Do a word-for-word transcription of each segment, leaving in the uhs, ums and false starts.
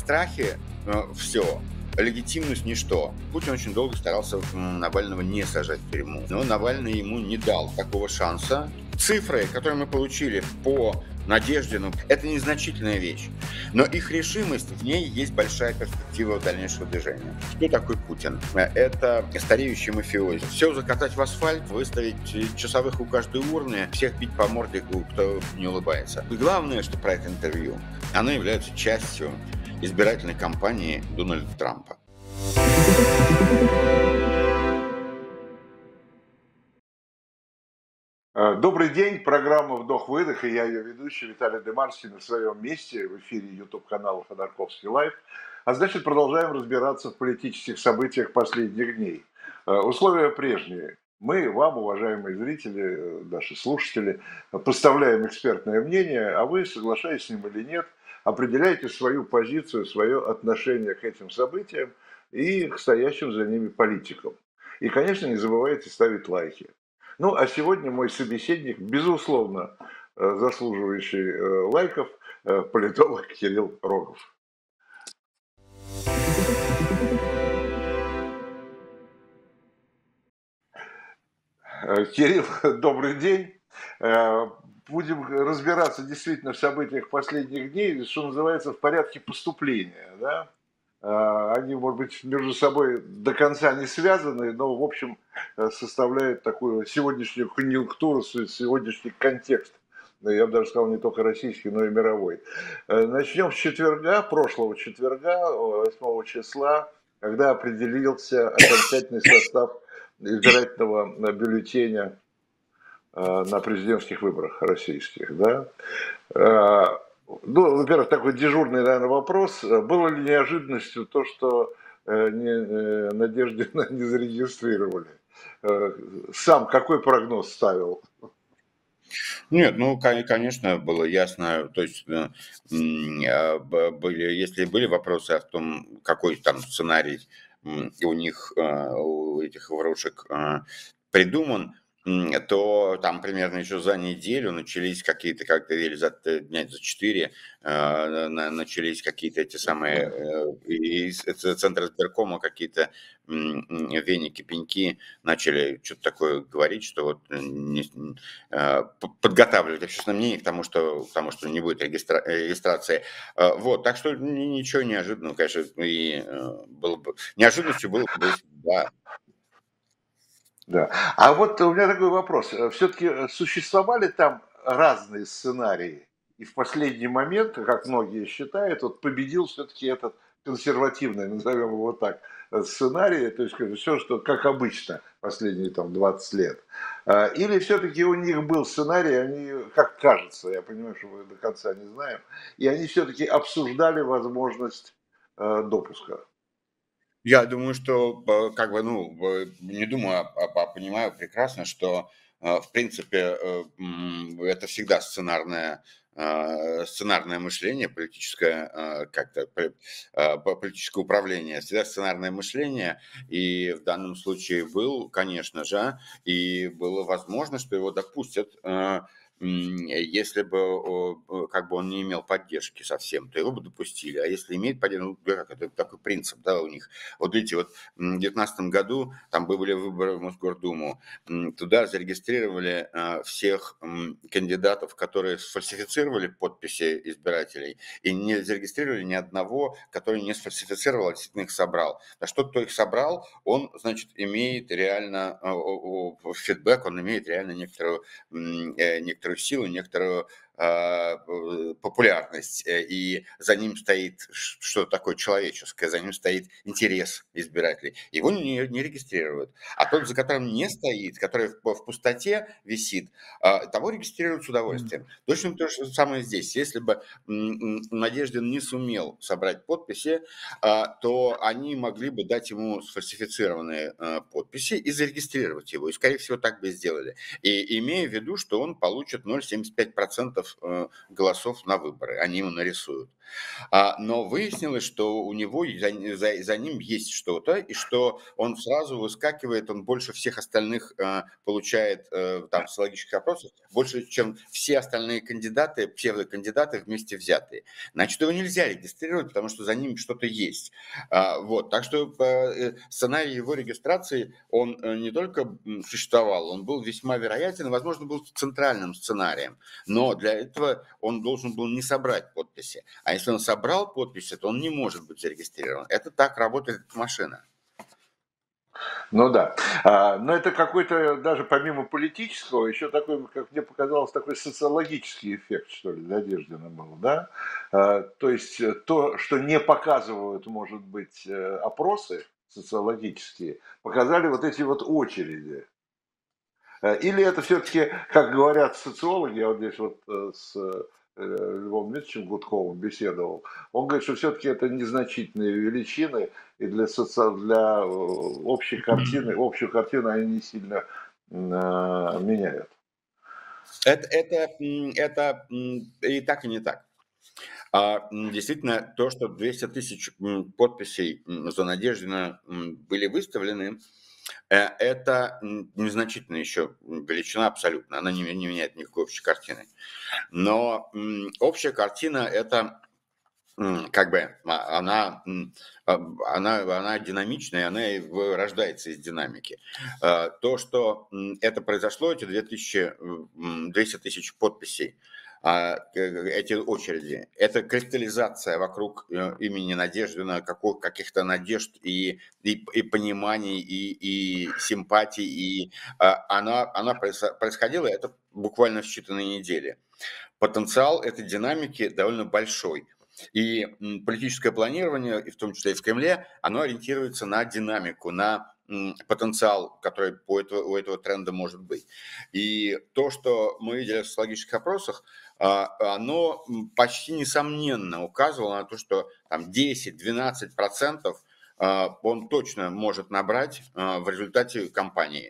страхе все. Легитимность ничто. Путин очень долго старался Навального не сажать в тюрьму, но Навальный ему не дал такого шанса. Цифры, которые мы получили по Надеждину, это незначительная вещь, но их решимость, в ней есть большая перспектива дальнейшего движения. Кто такой Путин? Это стареющий мафиози. Все закатать в асфальт, выставить часовых у каждой урны, всех бить по морде, кто не улыбается. И главное, что про это интервью, оно является частью избирательной кампании Дональда Трампа. Добрый день, программа «Вдох-выдох», и я ее ведущий Виталий Демарский на своем месте в эфире YouTube-канала Ходорковский Лайв. А значит, продолжаем разбираться в политических событиях последних дней. Условия прежние. Мы вам, уважаемые зрители, наши слушатели, поставляем экспертное мнение, а вы, соглашаясь с ним или нет, определяете свою позицию, свое отношение к этим событиям и к стоящим за ними политикам. И, конечно, не забывайте ставить лайки. Ну, а сегодня мой собеседник, безусловно, заслуживающий лайков, политолог Кирилл Рогов. Кирилл, добрый день. Будем разбираться действительно в событиях последних дней, что называется, в порядке поступления, да? Они, может быть, между собой до конца не связаны, но, в общем, составляют такую сегодняшнюю конъюнктуру, сегодняшний контекст. Я бы даже сказал, не только российский, но и мировой. Начнем с четверга, прошлого четверга, восьмого числа, когда определился окончательный состав избирательного бюллетеня на президентских выборах российских, да. Ну, во-первых, такой дежурный, наверное, вопрос. Было ли неожиданностью то, что не, Надеждина не зарегистрировали? Сам какой прогноз ставил? Нет, ну, конечно, было ясно, то есть, были, если были вопросы о том, какой там сценарий у них, у этих ворушек придуман, то там примерно еще за неделю начались какие-то, как-то или за дня за четыре, начались какие-то эти самые, из центра избиркома какие-то веники, пеньки начали что-то такое говорить, что вот не, подготавливать общественное мнение к тому, что, к тому, что не будет регистра, регистрации. Вот, так что ничего неожиданного, конечно, и было бы, неожиданностью было бы, да. Да. А вот у меня такой вопрос. Все-таки существовали там разные сценарии? И в последний момент, как многие считают, вот победил все-таки этот консервативный, назовем его так, сценарий, то есть все, что как обычно последние там двадцать лет. Или все-таки у них был сценарий, они, как кажется, я понимаю, что мы до конца не знаем, и они все-таки обсуждали возможность допуска? Я думаю, что, как бы, ну, не думаю, а понимаю прекрасно, что, в принципе, это всегда сценарное, сценарное мышление, политическое, как-то, политическое управление, всегда сценарное мышление, и в данном случае был, конечно же, и было возможно, что его допустят. Если бы, как бы, он не имел поддержки совсем, то его бы допустили. А если имеет поддержку, ну, как это такой принцип, да, у них. Вот видите, вот в две тысячи девятнадцатом году там были выборы в Мосгордуму, туда зарегистрировали всех кандидатов, которые сфальсифицировали подписи избирателей, и не зарегистрировали ни одного, который не сфальсифицировал, а действительно их собрал. А что, кто их собрал, он, значит, имеет реально фидбэк, он имеет реально некоторую, некоторую силу, некоторую э, популярность, и за ним стоит что-то такое человеческое, за ним стоит интерес избирателей. Его не, не регистрируют. А тот, за которым не стоит, который в, в пустоте висит, э, того регистрируют с удовольствием. Точно то же самое здесь. Если бы Надеждин не сумел собрать подписи, э, то они могли бы дать ему сфальсифицированные э, подписи и зарегистрировать его. И, скорее всего, так бы и сделали. И имея в виду, что он получит ноль целых семьдесят пять сотых процента голосов на выборы. Они ему нарисуют. А, но выяснилось, что у него за, за- за ним есть что-то, и что он сразу выскакивает, он больше всех остальных э, получает э, там в социологических опросах, больше, чем все остальные кандидаты, псевдокандидаты вместе взятые. Значит, его нельзя регистрировать, потому что за ним что-то есть. А, вот, так что э, сценарий его регистрации, он э, не только м, существовал, он был весьма вероятен, возможно, был центральным сценарием, но для этого он должен был не собрать подписи. А если он собрал подписи, то он не может быть зарегистрирован. Это так работает машина. Ну да. А, но это какой-то, даже помимо политического, еще такой, как мне показалось, такой социологический эффект, что ли, Надеждина был, да? А, то есть э, то, что не показывают, может быть, э, опросы социологические, показали вот эти вот очереди. Э, Или это все-таки, как говорят социологи, я вот здесь вот э, с э, Львом Дмитриевичем Гудковым беседовал, он говорит, что все-таки это незначительные величины, и для, соци... для э, общей картины, общую картину они не сильно м, э, меняют. Это, это, м, это м, и так, и не так. А, м, действительно, то, что двести тысяч м, подписей м, за Надеждина м, были выставлены, э, это м, незначительная еще величина абсолютно. Она не, не меняет никакой общей картины. Но м, общая картина – это м, как бы а, она, м, а, она, она динамичная, она и в- рождается из динамики. А, То, что м, это произошло, эти две тысячи, м, двести тысяч подписей, а, к- эти очереди, это кристаллизация вокруг э, имени Надеждина каких- каких-то надежд и, и, и пониманий, и, и симпатий, и а, она, она происхо- происходила это буквально в считанные недели. Потенциал этой динамики довольно большой. И м, политическое планирование, и в том числе и в Кремле, оно ориентируется на динамику, на м, потенциал, который у этого, у этого тренда может быть. И то, что мы видели в социологических опросах, а, оно м, почти несомненно указывало на то, что там десять-двенадцать процентов а, он точно может набрать а, в результате кампании.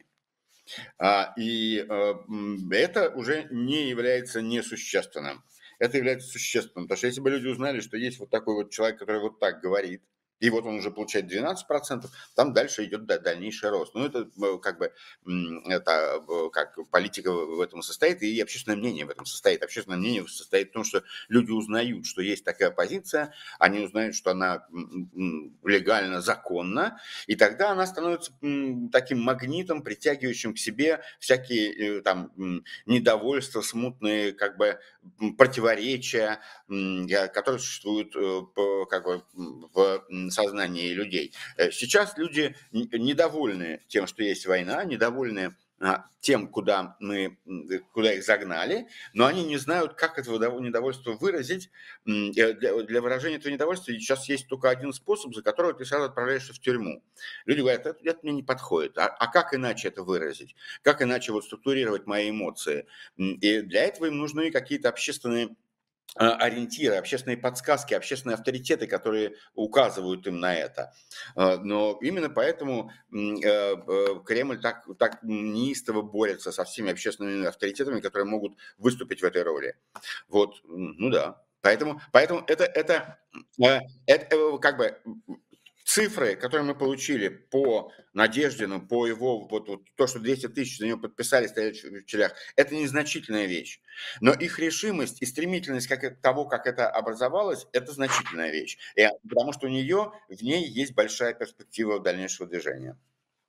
А, И э, м, это уже не является несущественным. Это является существенным. Потому что если бы люди узнали, что есть вот такой вот человек, который вот так говорит, и вот он уже получает двенадцать процентов, там дальше идет да- дальнейший рост. Ну, это э, как бы м, это э, как политика в в этом состоит, и общественное мнение в этом состоит. Общественное мнение состоит в том, что люди узнают, что есть такая позиция, они узнают, что она м, м, легально, законна, и тогда она становится м, таким магнитом, притягивающим к себе всякие э, там м, недовольства, смутные как бы м, противоречия, м, я- которые существуют э, по- как бы м, в м, сознании людей. Э, Сейчас люди н- недовольны тем, что есть война, недовольны а, тем, куда мы, м, э, куда их загнали, но они не знают, как это удов- недовольство выразить. М, э, Для, для выражения этого недовольства сейчас есть только один способ, за которого ты сразу отправляешься в тюрьму. Люди говорят, это, это мне не подходит. А, а как иначе это выразить? Как иначе вот структурировать мои эмоции? М, И для этого им нужны какие-то общественные а, ориентиры, общественные подсказки, общественные авторитеты, которые указывают им на это. А, Но именно поэтому м, э, э, Кремль так, так неистово борется со всеми общественными авторитетами, которые могут выступить в этой роли. Вот, м, ну да. Поэтому, поэтому это, это, э, это э, как бы цифры, которые мы получили по Надеждину, по его, вот, вот то, что двести тысяч за него подписали, стоят в челях, это незначительная вещь. Но их решимость и стремительность как, это- того, как это образовалось, это значительная вещь. И, потому что у нее, в ней есть большая перспектива дальнейшего движения.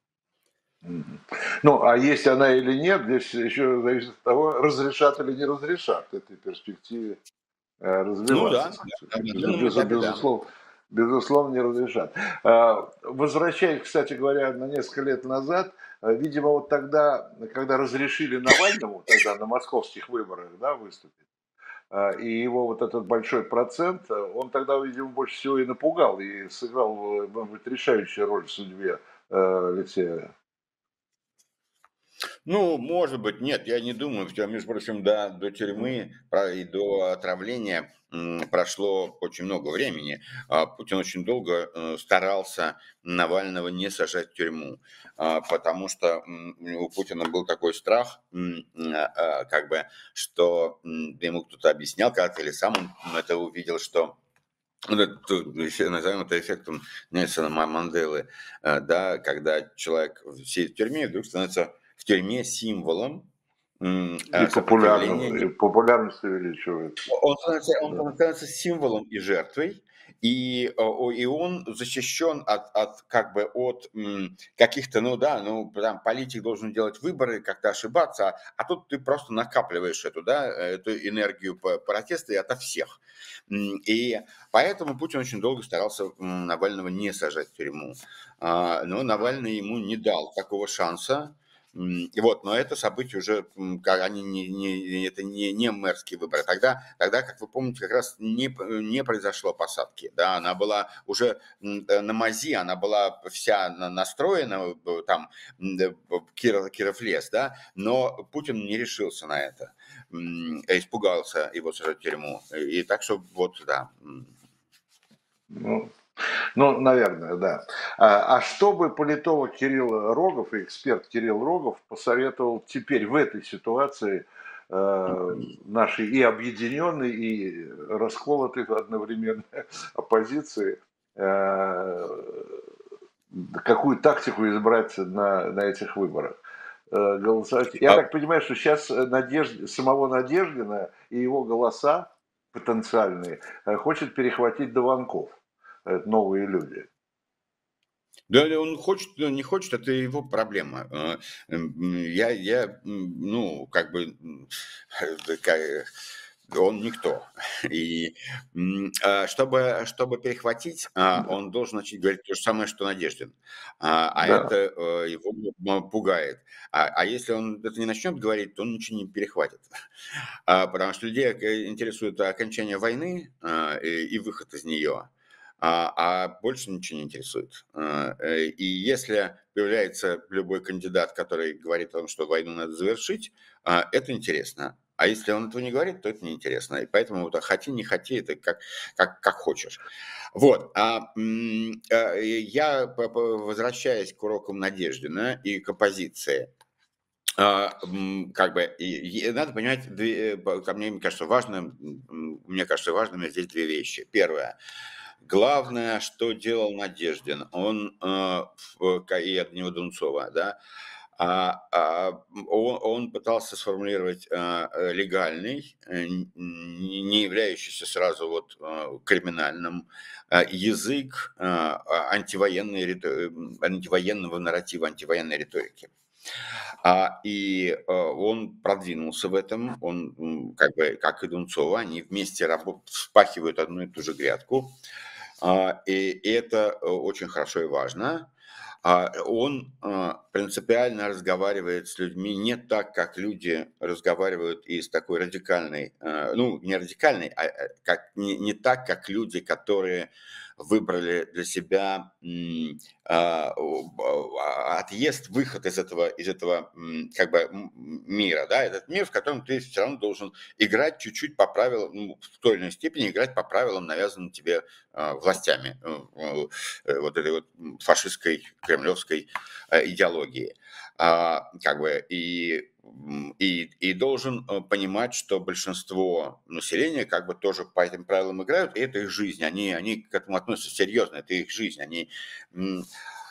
Мгм. Ну, а есть она или нет, здесь еще зависит от того, разрешат или не разрешат этой перспективе э, Ну развиваться, да, так сказать. да, на Без- данном без- этапе да. Безусловно, безусловно, не разрешат. А, Возвращаясь, кстати говоря, на несколько лет назад, э, видимо, вот тогда, когда разрешили Навальному, тогда на московских выборах, да, выступить, а, и его вот этот большой процент, э, он тогда, видимо, больше всего и напугал, и сыграл, э, может быть, решающую роль в судьбе э, Алексея. Ну, может быть, нет, я не думаю. Всё, между прочим, до, до Мгм. тюрьмы про- и до отравления м, прошло очень много времени. А Путин очень долго э, старался Навального не сажать в тюрьму, а, потому что м, у Путина был такой страх, м, а, а, как бы, что м, ему кто-то объяснял когда-то, или сам он это увидел, что Вот это, э, назовем это эффектом Нельсона Манделы, э, да, когда человек сидит в тюрьме и вдруг становится в тюрьме символом м, И э, сопротивления. популярно, и популярность увеличивается. Он становится, он Да. становится символом и жертвой, и, о, и он защищен от, от как бы от м, каких-то, ну да, ну там политик должен делать выборы, как-то ошибаться, а, а тут ты просто накапливаешь эту, да, эту энергию по- протеста и ото всех. М, И поэтому Путин очень долго старался м, Навального не сажать в тюрьму. А, Но Навальный ему не дал такого шанса. М, И вот, но это событие уже, м, ка- они не, не- это не, не мэрские выборы. Тогда, тогда, как вы помните, как раз не, п- не произошло посадки. Да, она была уже м, э, на мази, она была вся на- настроена, э, там, м, да, б- Киров, Киров лес, да, но Путин не решился на это. М, э, Испугался его сажать в тюрьму. И так что вот, да. м. Ну, ну, наверное, да. А, а что бы политолог Кирилл Рогов и эксперт Кирилл Рогов посоветовал теперь в этой ситуации э, нашей и объединенной, и расколотой одновременно оппозиции, э, какую тактику избрать на, на этих выборах? Э, голосовать. Я А, так понимаю, что сейчас Надежд... самого Надеждина и его голоса потенциальные э, хочет перехватить Дованков. Это новые люди. Да, да, он хочет, он не хочет, это его проблема. Э, м, Я, я, м, ну, как бы, м, такая, он никто. И м, а, чтобы, чтобы перехватить, а, Да. он должен начать говорить то же самое, что Надеждин. А а Да. это э, его м, пугает. А, а если он это не начнет говорить, то он ничего не перехватит. А, потому что людей э, интересует окончание войны а, и, и выход из нее, а, а больше ничего не интересует. А, э, И если появляется любой кандидат, который говорит о том, что войну надо завершить, а, это интересно. А если он этого не говорит, то это неинтересно. И поэтому вот, хоти, не хоти, это как, как, как хочешь. Вот. А, м, э, я, по- по- возвращаясь к урокам Надеждина и к оппозиции, а, м, как бы, и, и надо понимать, две, э, по- ко мне, мне кажется, важным, м, мне кажется, важными здесь две вещи. Первое. Главное, что делал Надеждин, он, э, в- ка- и от него Дунцова, да, а, а, м, он, он пытался сформулировать а, э, легальный, э, н- не не являющийся сразу вот э, криминальным, а, язык а, а, антивоенной, рито- м, антивоенного нарратива, антивоенной риторики. А, и, э, он продвинулся в этом. Он, м, как бы, как и Дунцова, они вместе рабо вспахивают одну и ту же грядку. А, и и это, э, очень хорошо и важно. А, он, а, принципиально разговаривает с людьми не так, как люди разговаривают из такой радикальной, э, ну, не радикальной, а, э, как не не так, как люди, которые выбрали для себя, м, а, о, а, отъезд, выход из этого из этого, м, как бы, м, мира, да. Этот мир, в котором ты все равно должен играть чуть-чуть по правилам, ну, в той или иной степени играть по правилам, навязанным тебе, а, властями, э, э, э, вот этой вот м, фашистской, кремлевской э, идеологии. А, Как бы и м, и, и должен э, понимать, что большинство населения как бы тоже по этим правилам играют, и это их жизнь, они, они к этому относятся серьезно, это их жизнь, они м,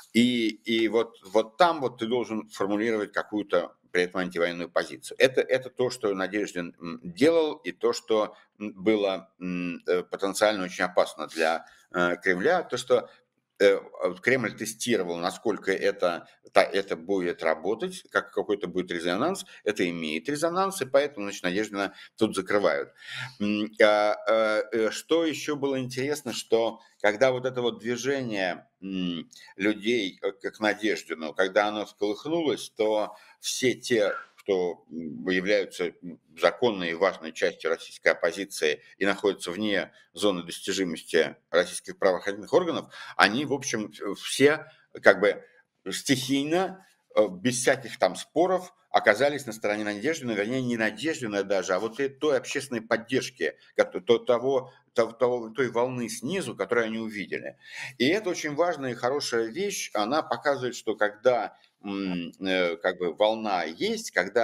и, и вот, вот там вот ты должен формулировать какую-то при этом антивоенную позицию. Это, это то, что Надеждин м, делал, и то, что м, было м, э, потенциально очень опасно для э, Кремля, то, что э, вот Кремль тестировал, насколько это, та- это будет работать, как какой-то будет резонанс, это имеет резонанс, и поэтому, значит, Надеждина тут закрывают. М, а, а, э, Что еще было интересно, что когда вот это вот движение м, людей, э, как Надеждину, когда оно всколыхнулось, то все те, кто м, являются м, законной и важной частью российской оппозиции и находятся вне зоны достижимости российских правоохранительных органов, они, в общем, все как бы стихийно, э, без всяких там споров, оказались на стороне Надеждина, вернее, не Надеждина даже, а вот и той общественной поддержки, кото- то- того, того- того- той волны снизу, которую они увидели. И это очень важная и хорошая вещь. Она показывает, что когда м, э, как бы волна есть, когда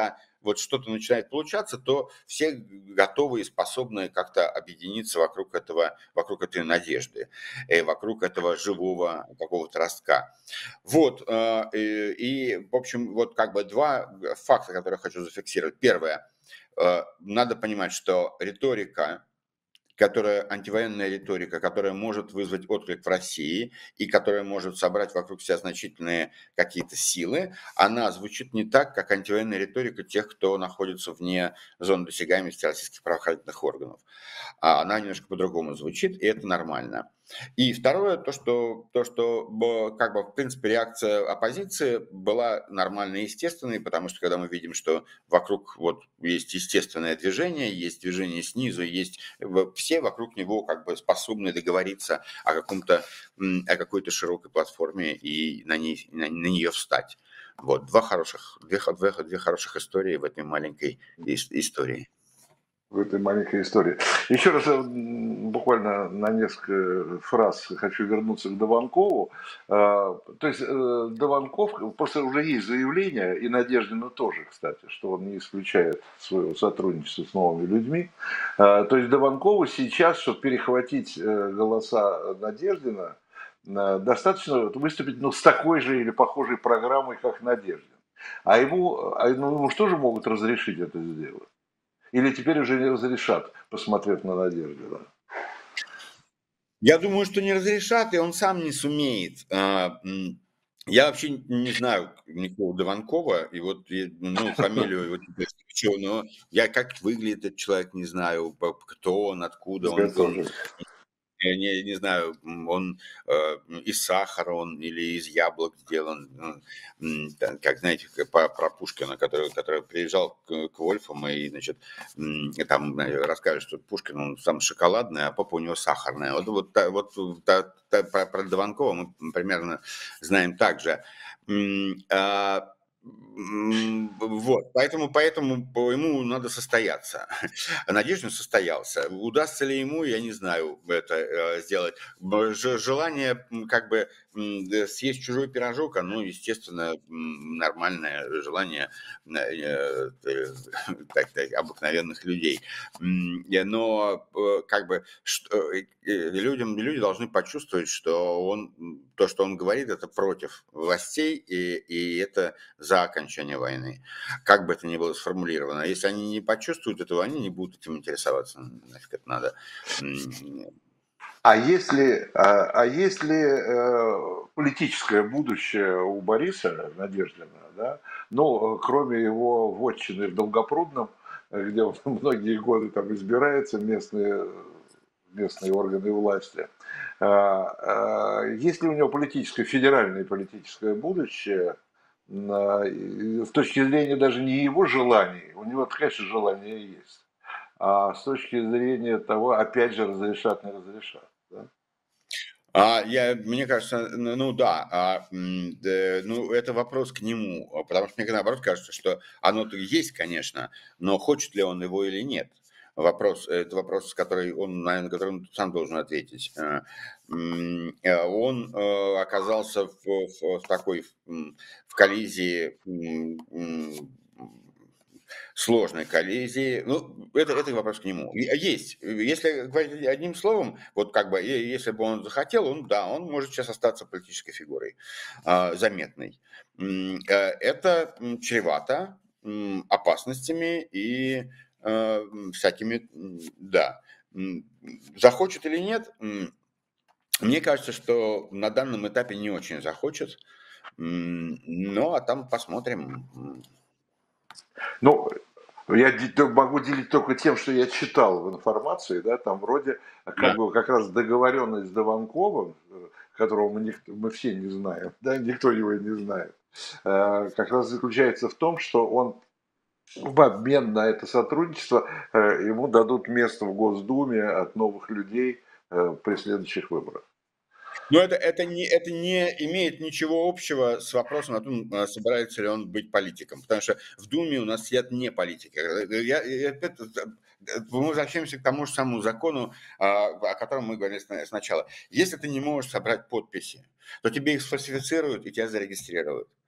вот что-то начинает получаться, то все готовы и способны как-то объединиться вокруг этого, вокруг этой надежды, э, вокруг этого живого какого-то ростка. Вот, э, и, и, в общем, вот как бы два факта, которые я хочу зафиксировать. Первое. Э, надо понимать, что риторика, которая антивоенная риторика, которая может вызвать отклик в России и которая может собрать вокруг себя значительные какие-то силы, она звучит не так, как антивоенная риторика тех, кто находится вне зоны досягаемости российских правоохранительных органов. А она немножко по-другому звучит, и это нормально. И второе, то, что, то, что как бы, в принципе, реакция оппозиции была нормальной и естественной, потому что когда мы видим, что вокруг вот есть естественное движение, есть движение снизу, есть все вокруг него как бы способны договориться о каком-то, о какой-то широкой платформе и на, ней, на, на нее встать. Вот, два хороших, две, две, две хороших истории в этой маленькой истории. В этой маленькой истории. Еще раз буквально на несколько фраз хочу вернуться к Дованкову. То есть Дованков, просто уже есть заявление, и Надеждина тоже, кстати, что он не исключает своего сотрудничества с новыми людьми. То есть Дованкову сейчас, чтобы перехватить голоса Надеждина, достаточно выступить ну, с такой же или похожей программой, как Надеждин. А ему, а ему же тоже могут разрешить это сделать. Или теперь уже не разрешат, посмотрев на Надеждина? Я думаю, что не разрешат, и он сам не сумеет. Я вообще не знаю никакого Дованкова, и вот, ну, фамилию, вот, что, но я как выглядит этот человек, не знаю, кто он, откуда он, он я не, не знаю, он э, из сахара он или из яблок сделан, ну, как, знаете, по, про Пушкина, который, который приезжал к, к Вольфам и, значит, там расскажет, что Пушкин, он сам шоколадный, а папа у него сахарная. Вот, вот, вот та, та, про, про Дованкова мы примерно знаем так же. А, вот, поэтому, поэтому ему надо состояться. Надеждин состоялся. Удастся ли ему, я не знаю, это э, сделать. Желание как бы съесть чужой пирожок, оно, естественно, нормальное желание э, э, так, так, обыкновенных людей. Но как бы что, людям, люди должны почувствовать, что он, то, что он говорит, это против властей, и, и это за окончание войны. Как бы это ни было сформулировано. Если они не почувствуют этого, они не будут этим интересоваться. Нафиг это надо. А если, а, а если э, политическое будущее у Бориса Надеждина, да, ну, кроме его вотчины в Долгопрудном, где он многие годы там избирается, местные, местные органы власти, э, э, есть ли у него политическое, федеральное политическое будущее, с точки зрения даже не его желаний, у него, конечно, желание есть, а с точки зрения того, опять же, разрешат, не разрешат. Да? А, я, мне кажется, ну, ну да, а, да, ну это вопрос к нему, потому что мне наоборот кажется, что оно-то есть, конечно, но хочет ли он его или нет. Вопрос, это вопрос, который он, наверное, который он сам должен ответить. Он оказался в, в, в такой в коллизии, сложной коллизии. Ну, это, это вопрос к нему. Есть. Если говорить одним словом, вот как бы, если бы он захотел, он, да, он может сейчас остаться политической фигурой, э, заметной. Это чревато опасностями и э, всякими, да. Захочет или нет, мне кажется, что на данном этапе не очень захочет. Ну, а там посмотрим. Ну, я могу делить только тем, что я читал в информации, да, там вроде как да. бы как раз договоренность с Дованковым, которого мы, не, мы все не знаем, да, никто его не знает, как раз заключается в том, что он в обмен на это сотрудничество ему дадут место в Госдуме от новых людей при следующих выборах. Но это, это, не, это не имеет ничего общего с вопросом о том, собирается ли он быть политиком. Потому что в Думе у нас сидят не политики. Я, я, мы возвращаемся к тому же самому закону, о котором мы говорили сначала. Если ты не можешь собрать подписи, то тебе их сфальсифицируют и тебя зарегистрируют.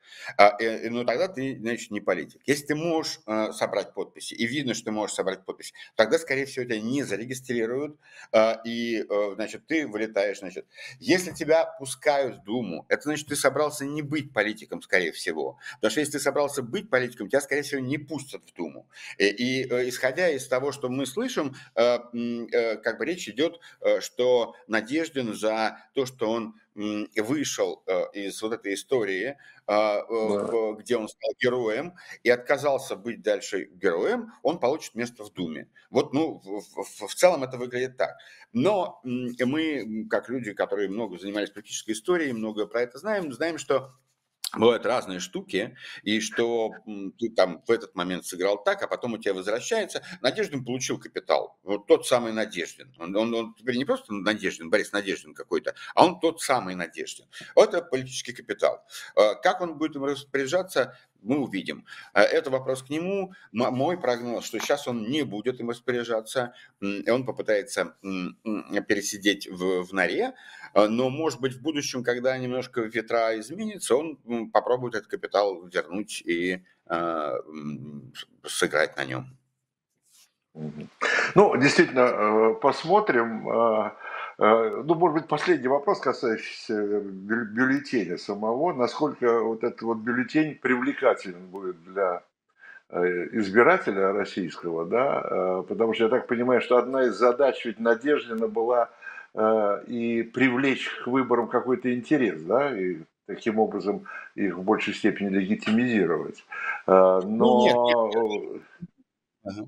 А, э, ну, тогда ты, значит, не политик. Если ты можешь э, собрать подписи, и видно, что ты можешь собрать подписи, тогда, скорее всего, тебя не зарегистрируют, а, и, э, значит, ты вылетаешь, значит. Если тебя пускают в Думу, это значит, ты собрался не быть политиком, скорее всего. Потому что если ты собрался быть политиком, тебя, скорее всего, не пустят в Думу. И, и, э, исходя из того, что мы слышим, э, м, э, как бы речь идет, э, что Надеждин за то, что он м, вышел э, из вот этой истории, а, э, Да. в- где он стал героем и отказался быть дальше героем, он получит место в Думе. Вот, ну, в, в- в целом это выглядит так. Но м, мы, м, как люди, которые много занимались политической историей, много про это знаем, знаем, что бывают разные штуки, и что м, ты там в этот момент сыграл так, а потом у тебя возвращается. Надеждин получил капитал. Вот тот самый Надеждин. Он, он, он теперь не просто Надеждин, Борис Надеждин какой-то, а он тот самый Надеждин. Вот это политический капитал. Э, Как он будет им распоряжаться, мы увидим. Э, Это вопрос к нему. М- Мой прогноз, что сейчас он не будет им распоряжаться, м, и он попытается м, м, пересидеть в, в норе, а, но, может быть, в будущем, когда немножко ветра изменится, он м, попробует этот капитал вернуть и а, м, сыграть на нем. Мгм. Ну, действительно, э, посмотрим. Э, э, Ну, может быть, последний вопрос, касающийся бю- бюллетеня самого. Насколько вот этот вот бюллетень привлекателен будет для э, избирателя российского, да? Э, Потому что я так понимаю, что одна из задач ведь Надеждина была э, и привлечь к выборам какой-то интерес, да, и таким образом их в большей степени легитимизировать. Э, Ну, нет, нет. Но, Ага.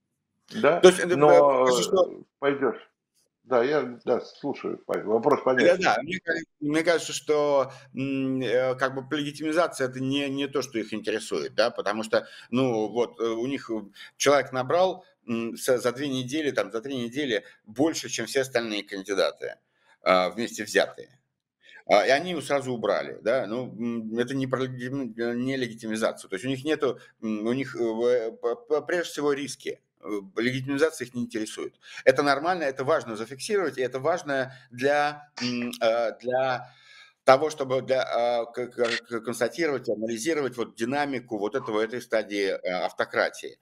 э, да, То есть, это, э, мне кажется, но что э, пойдешь. Да, я, да, слушаю. Павел. Вопрос понятен. да-да, мне ка- мне кажется, что м, э, как бы легитимизация это не, не то, что их интересует, да, потому что, ну, вот э, у них э, человек набрал м, за за две недели, там, за три недели больше, чем все остальные кандидаты а, вместе взятые. А, и они его сразу убрали, да. Ну, м, это не про легитим э, не легитимизацию. То есть у них нету, м, у них, э, в п п прежде всего риски. Э, легитимизация их не интересует. Это нормально, это важно зафиксировать, и это важно для, м, э, для того, чтобы для, а, к к к констатировать, анализировать вот динамику вот этого этой стадии, э, автократии.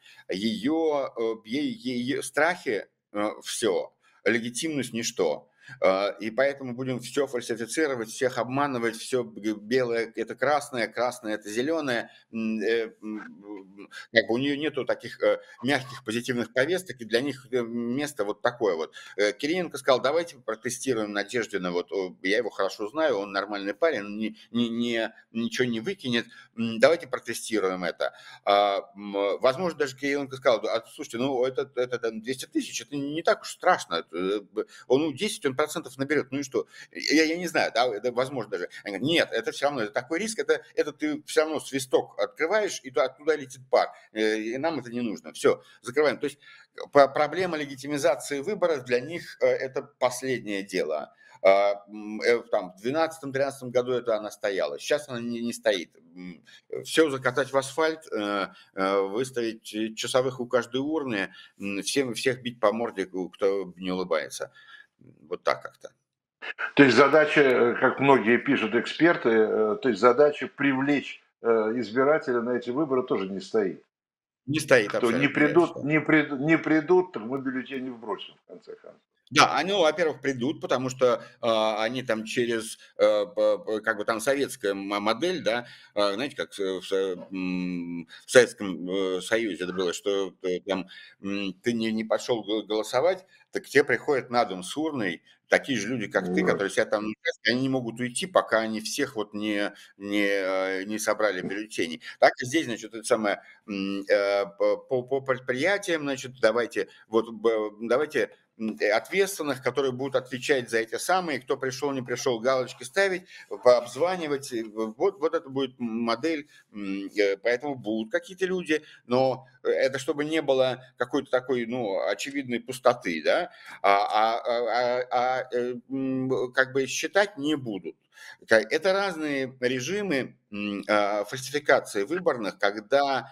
Ее, э, ей ее страхи, все, легитимность- ничто. А, и поэтому будем все фальсифицировать, всех обманывать, все белое- это красное, красное- это зеленое. М, э, м, как бы у нее нету таких, э, мягких позитивных повесток, и для них, э, место вот такое вот. Э, Кириенко сказал: "Давайте протестируем Надеждина". Вот, о, я его хорошо знаю, он нормальный парень, он не не не ничего не выкинет. М, давайте протестируем это. А, м, возможно, даже Кириенко сказал: "А, слушайте, ну, это это там двести тысяч, это не так уж страшно. Это, э, б он, ну, десять он процентов наберет, ну и что?" Я я не знаю, да, это возможно даже. Они говорят: "Нет, это все равно, это такой риск, это это ты все равно свисток открываешь, и туда оттуда летит пар. Э, и нам это не нужно. Все, закрываем". То есть П проблема легитимизации выборов для них, э, это последнее дело. А, м, э, там в двенадцатом-тринадцатом году это она стояла, сейчас она не не стоит. Все закатать в асфальт, э, э, выставить э, часовых у каждой урны, м, всем всех бить по морде, ку кто не улыбается. Вот так как-то. То есть задача, э, как многие пишут эксперты, э, то есть задача привлечь э, избирателя на эти выборы тоже не стоит. Не стоит Кто не абсолютно, я придут, считаю. не придут, не придут, так мы бюллетени вбросим в конце концов. Да, они, ну, во-первых, придут, потому что, а, они там через, э, п п как бы там советская мо модель, да, а, знаете, как в с м, в Советском, э, Союзе это было, что ты там, м, ты не не пошел го голосовать, так к тебе приходят на дом с урной такие же люди, как ты, Вот. которые себя там, они не могут уйти, пока они всех вот не не, э, не собрали бюллетени. Так и здесь, значит, это самое, м, э, по по по предприятиям, значит, давайте вот б давайте э, ответственных, которые будут отвечать за эти самые, кто пришел, не пришел, галочки ставить, пообзванивать. э, Вот, вот это будет модель, э, поэтому будут какие-то люди, но это чтобы не было какой-то такой, ну, очевидной пустоты, да, а, а- а- а- а, э, м, как бы считать не будут. Это разные режимы м, а, фальсификации выборных, когда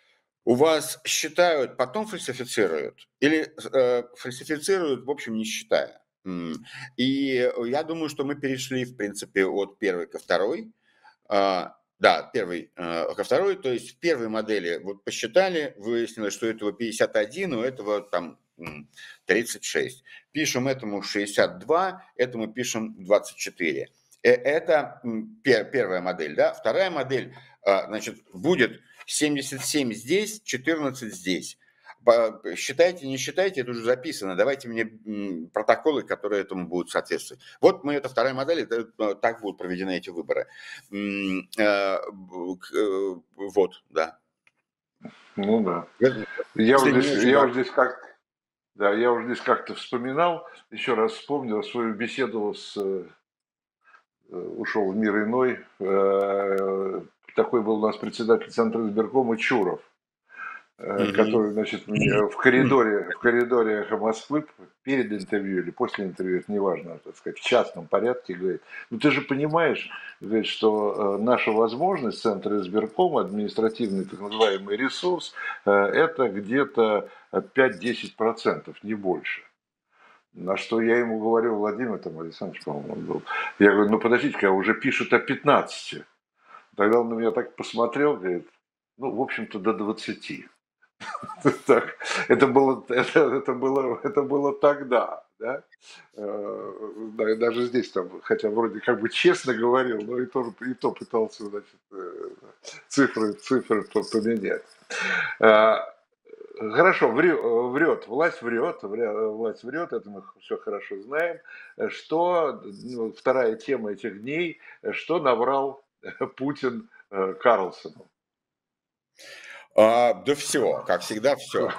у вас считают, потом фальсифицируют или, э, фальсифицируют, в общем, не считая. М, и я думаю, что мы перешли, в принципе, от первой ко второй. А, Да, первый э, ко второй. То есть в первой модели вот посчитали, выяснилось, что у этого пятьдесят один, у этого там м, тридцать шесть. Пишем этому шестьдесят два, этому пишем двадцать четыре. Э, Это м, пе- первая модель, да. Вторая модель, а, значит, будет семьдесят семь здесь, четырнадцать здесь. По- Считайте, не считайте, это уже записано. Давайте мне м, протоколы, которые этому будут соответствовать. Вот мы, это вторая модель, это, э, так будут проведены эти выборы. М, э, б- к- э, Вот, да. Ну да. В этом Я вот смысле не здесь, очень я вот важно. здесь как, да, я уже здесь как-то вспоминал, еще раз вспомнил свою беседу с, э, ушел в мир иной, э, такой был у нас председатель Центра избиркома Чуров, э, Мгм. который, значит, мне в коридоре, в коридоре «Эхо Москвы» перед интервью или после интервью, это неважно, так сказать, в частном порядке говорит: ну ты же понимаешь, говорит, что э, наша возможность Центра избиркома, административный так называемый ресурс, э, это где-то пять-десять процентов, не больше. На что я ему говорю: Владимир там Александрович, по-моему, он был. Я говорю: ну подождите-ка, уже пишут о пятнадцати. Тогда он на меня так посмотрел, говорит: ну, в общем-то, до двадцати. Так, это было, это, это было, это было тогда, да? Э, да, и даже здесь там, хотя вроде как бы честно говорил, но и то, и то пытался, значит, э, цифры, цифры по- поменять. Э, Хорошо, врет, врет, власть врет, вря- власть врет, это мы все хорошо знаем. Э, Что, ну, вторая тема этих дней, э, что наврал Путин э, Карлсону? А, да все, как всегда, все.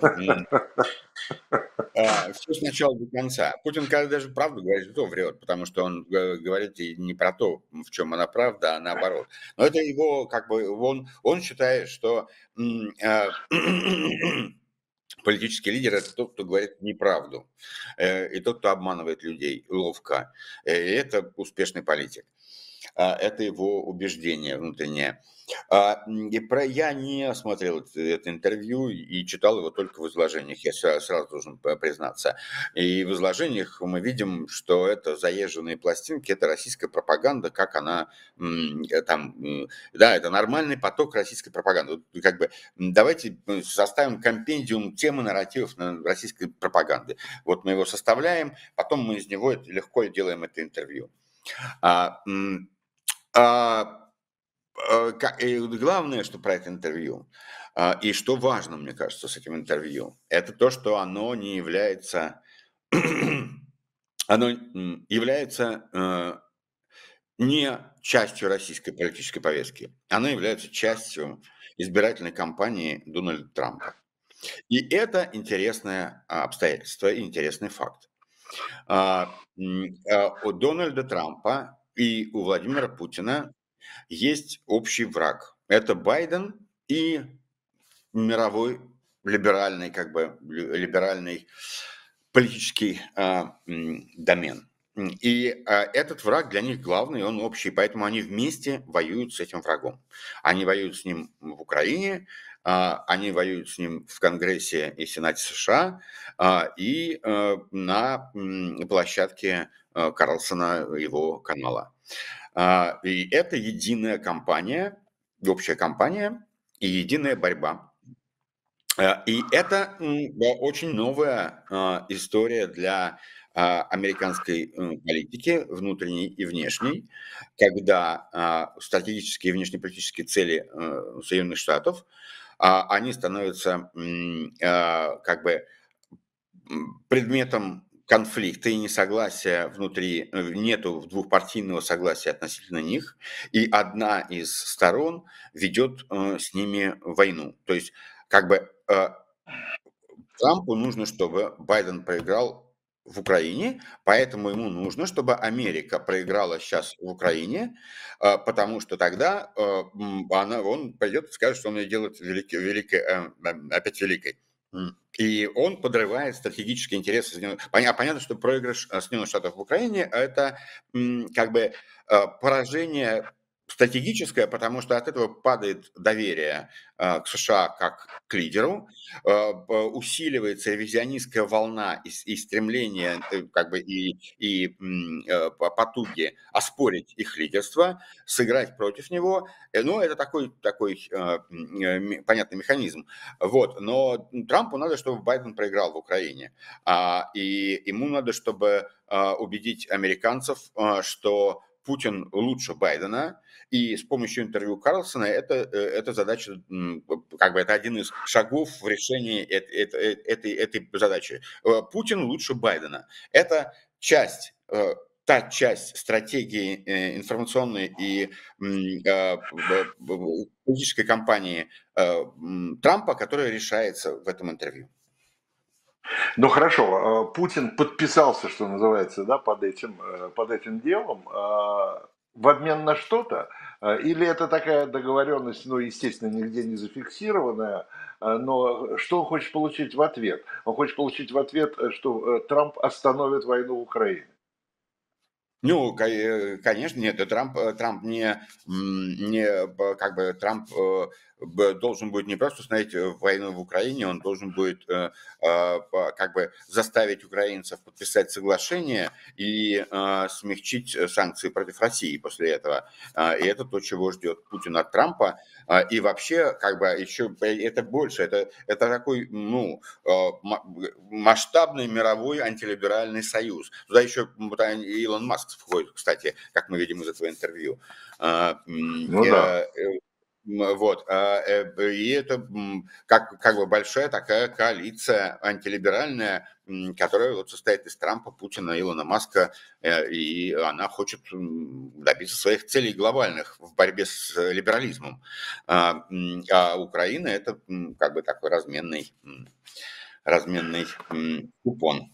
Все сначала до конца. Путин, когда даже правду говорит, то врет, потому что он г- говорит и не про то, в чем она правда, а наоборот. Но это его, как бы, он, он считает, что м, а, политический лидер — это тот, кто говорит неправду, э, и тот, кто обманывает людей ловко. Э, И это успешный политик. А, Это его убеждение внутреннее. А, м, И про я не смотрел это это интервью и читал его только в изложениях, я ся- сразу должен п- признаться. И в изложениях мы видим, что это заезженные пластинки, это российская пропаганда, как она м, э, там, м, да, это нормальный поток российской пропаганды. Вот как бы м, давайте э, составим компендиум темы нарративов на российской пропаганды. Вот мы его составляем, потом мы из него легко делаем это интервью. А, м, а, а, ка и главное, что про это интервью, а, и что важно, мне кажется, с этим интервью — это то, что оно не является оно, м, является, э, не частью российской политической повестки. Оно является частью избирательной кампании Дональда Трампа. И это интересное, а, обстоятельство и интересный факт. А, м, а, у Дональда Трампа и у Владимира Путина есть общий враг. Это Байден и мировой либеральный, как бы, лю- либеральный политический а, м, домен. М, И а, этот враг для них главный, он общий, поэтому они вместе воюют с этим врагом. Они воюют с ним в Украине, а, они воюют с ним в Конгрессе и Сенате США, а, и э, на м, площадке э, Карлсона, его канала. А, И это единая кампания, общая кампания и единая борьба. Э, И это м, да, очень новая а, история для а, американской м, политики, внутренней и внешней, когда а, стратегические и внешнеполитические цели э, Соединенных Штатов, а, они становятся м, а, как бы м, предметом конфликта и несогласия внутри, э, нету двухпартийного согласия относительно них, и одна из сторон ведет э, с ними войну. То есть как бы э, Трампу нужно, чтобы Байден проиграл в Украине, поэтому ему нужно, чтобы Америка проиграла сейчас в Украине, а, потому что тогда э, м, она, он пойдет и скажет, что он ее делает велики- великой, э, эм, опять великой. М. И он подрывает стратегические интересы Соединенных. Поня- Понятно, что проигрыш э, Соединенных Штатов в Украине — это м, как бы э, поражение Стратегическое, потому что от этого падает доверие э, к США как к лидеру, э, п- усиливается ревизионистская волна и, с- и стремление, э, как бы и, и м, э, по- потуги оспорить их лидерство, сыграть против него. Э, Ну, это такой, такой э, м, э, ме- понятный механизм. Вот. Но Трампу надо, чтобы Байден проиграл в Украине. А, и ему надо, чтобы а, убедить американцев, а, что Путин лучше Байдена, и с помощью интервью Карлсона это, э, эта задача, м, как бы это один из шагов в решении эт- эт- э- этой, этой задачи. Э, Путин лучше Байдена. Это часть, э, та часть стратегии э, информационной и м, э, б- б- политической кампании э, м, Трампа, которая решается в этом интервью. Ну хорошо, э, Путин подписался, что называется, да, под этим, э, под этим делом, а, в обмен на что-то? Э, Или это такая договоренность, ну, естественно, нигде не зафиксированная, э, но что он хочет получить в ответ? Он хочет получить в ответ, э, что э, Трамп остановит войну в Украине. Ну, ка- э, конечно, нет, э, Трамп, э, Трамп не, м, не, б- как бы, Трамп э, б- должен будет не просто остановить э, войну в Украине, он должен будет э, а, по- как бы заставить украинцев подписать соглашение и а, смягчить э, санкции против России после этого. А, И это то, чего ждет Путин от Трампа. А, И вообще, как бы, еще э, это больше, это, это такой, ну, э, ма- масштабный мировой антилиберальный союз. Туда еще вот, а, Илон Маск входит, кстати, как мы видим из этого интервью. А, м, Ну э, да. э, м, Вот. а, э, И это м, как, как бы большая такая коалиция антилиберальная, м, которая вот состоит из Трампа, Путина, Илона Маска, э, и она хочет м, добиться своих целей глобальных в борьбе с э, либерализмом. А м, а Украина это м, как бы такой разменный м, разменный м, купон.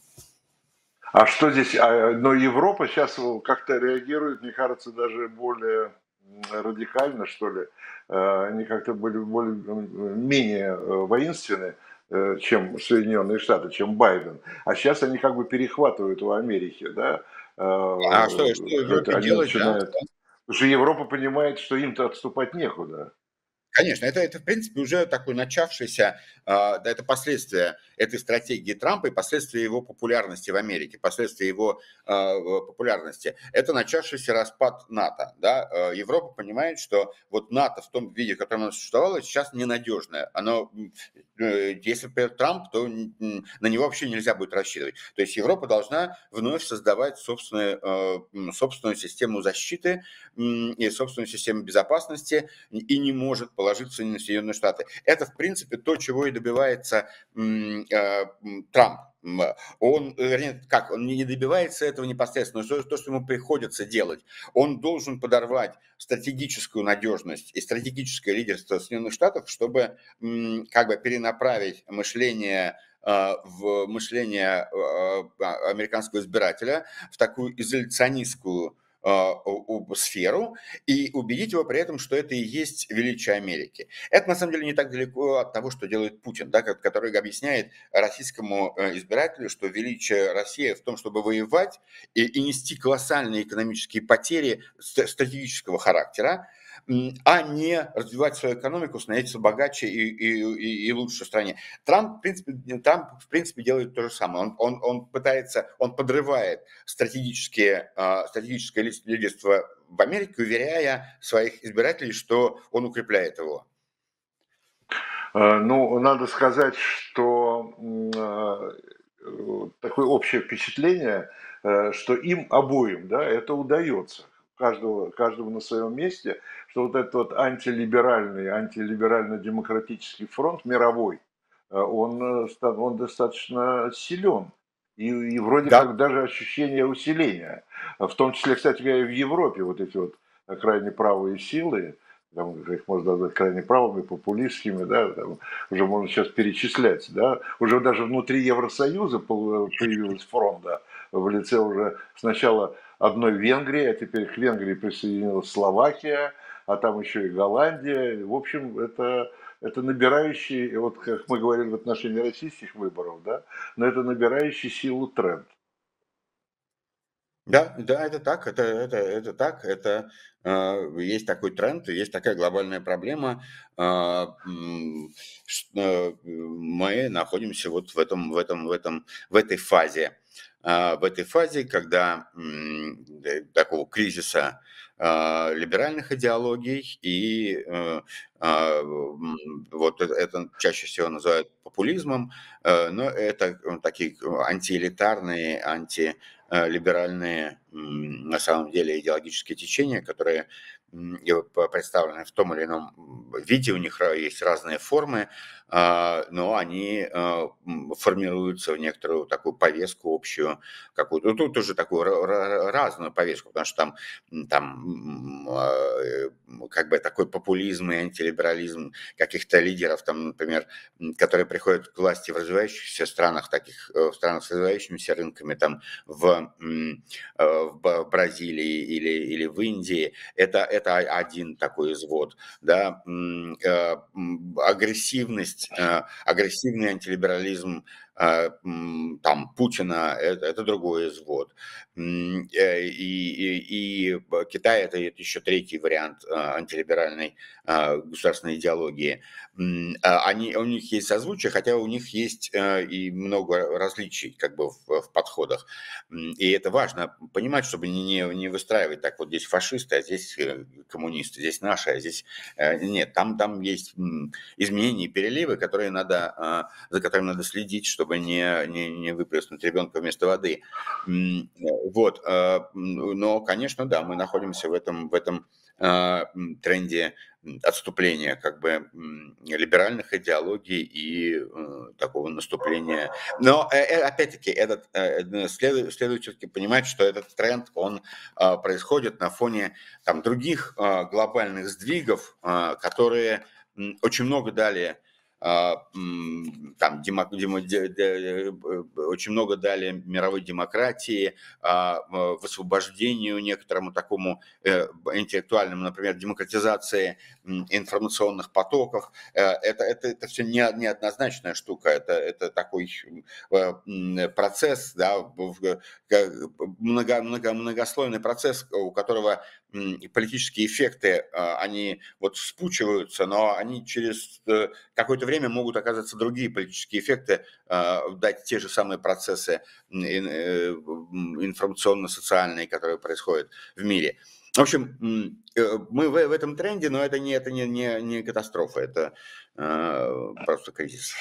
А что здесь? А, но Европа сейчас как-то реагирует, мне кажется, даже более м, радикально, что ли. Э, Они как-то были более, м, менее э, воинственны, э, чем Соединенные Штаты, чем Байден. А сейчас они как бы перехватывают у Америки, да. А что, Э, что Какое-то Европе они делать, да? начинают. Потому что Европа понимает, что им-то отступать некуда. Конечно, это, это в принципе уже такой начавшийся, а, да, это последствия этой стратегии Трампа и последствия его популярности в Америке, последствия его а, в- популярности. Это начавшийся распад НАТО. Да? А, Европа понимает, что вот НАТО в том виде, в котором оно существовало, сейчас ненадежное. Оно, м, э, если придет Трамп, то м, на него вообще нельзя будет рассчитывать. То есть Европа должна вновь создавать собственную, э, м, собственную систему защиты м, и собственную систему безопасности, и не может положиться ни на Соединенные Штаты. Это, в принципе, то, чего и добивается м, э, м, Трамп. М, Он, э, вернее, как, он не добивается этого непосредственно, но то, то, что ему приходится делать. Он должен подорвать стратегическую надежность и стратегическое лидерство Соединенных Штатов, чтобы м, как бы перенаправить мышление э, в мышление э, а, американского избирателя в такую изоляционистскую э, у- у- сферу, и убедить его при этом, что это и есть величие Америки. Это на самом деле не так далеко от того, что делает Путин, да, как- который объясняет российскому э, избирателю, что величие России в том, чтобы воевать и, и нести колоссальные экономические потери ст- стратегического характера, м, а не развивать свою экономику, становиться богаче и, и, и, и лучше в стране. Трамп, в принципе, Трамп, в принципе, делает то же самое. Он, он, он пытается, он подрывает стратегические, а, стратегическое лидерство в Америке, уверяя своих избирателей, что он укрепляет его. Э, Ну, надо сказать, что м, э, э, такое общее впечатление, э, что им обоим, да, это удается. Каждого, каждому на своем месте, что вот этот вот антилиберальный, антилиберально-демократический фронт мировой, э, он, э, ста- он достаточно силен. И, и вроде Да, как даже ощущение усиления. В том числе, кстати говоря, и в Европе вот эти вот крайне правые силы, там, их можно назвать крайне правыми, популистскими, да, там, уже можно сейчас перечислять, да, уже даже внутри Евросоюза появилась фронта в лице уже сначала одной Венгрии, а теперь к Венгрии присоединилась Словакия, а там еще и Голландия. В общем, это, это набирающий, вот как мы говорили в отношении российских выборов, да, но это набирающий силу тренд. Да, да, это так, это это это так, это, э, есть такой тренд, и есть такая глобальная проблема. А, м, ш э, мы находимся вот в этом в этом в этом в этой фазе. А, в этой фазе, когда, м, э, такого кризиса, а, либеральных идеологий и, э, а, м, вот это это чаще всего называют популизмом, э, но это, э, такие к антиэлитарные, анти э, либеральные, м, на самом деле, идеологические течения, которые м, и вот п- представлены в том или ином м, виде, у них ра- есть разные формы, а, но они а, м, формируются в некоторую такую повестку общую, какую-то, ну, тут уже такую ра- ра- разную повестку, потому что там, м, там м, а, э, как бы такой популизм и антилиберализм каких-то лидеров, там, например, м, которые приходят к власти в развивающихся странах, таких э, в странах с развивающимися рынками, там, в, м, э, в Ба- Бразилии или, или в Индии, это, это один такой извод. Да? М, э, м, Агрессивность, э, агрессивный антилиберализм э, м, там, Путина, это, это другой извод. М, э, И, и, и б- Китай это еще третий вариант э, антилиберальной э, государственной идеологии. М, а, они, у них есть созвучие, хотя у них есть э, и много различий как бы в, в подходах. М, И это важно понимать, чтобы не, не не выстраивать так вот здесь фашисты, а здесь э, коммунисты, здесь наши, а здесь э, нет. Там, там есть м, изменения и переливы, которые надо, а, за которыми надо следить, чтобы не, не, не выплеснуть ребенка вместо воды. М, э, Вот. э, м, Но, конечно, да, мы находимся в этом, в этом а, м, тренде м, отступления как бы м, либеральных идеологий и э, такого наступления. Но э, э, опять-таки этот, э, э, следует, следует все-таки понимать, что этот тренд, он а, происходит на фоне там, других а, глобальных сдвигов, а, которые м, очень много дали а, м, там, демо- демо- де- де- э, очень много дали мировой демократии, а, в- высвобождению некоторому такому э, интеллектуальному, например, демократизации м, информационных потоков. Э, Это, это, это все не, неоднозначная штука, это, это такой э, м, процесс, да, в- как много, много, многослойный процесс, у которого м, политические эффекты, а, они вот вспучиваются, но они через э, какое-то время могут оказаться другие политические эффекты, а, дать те же самые процессы м, ин- э, м, информационно-социальные, которые происходят в мире. В общем, м, э, мы в, в этом тренде, но это не, это не, не, не катастрофа, это э, просто кризис.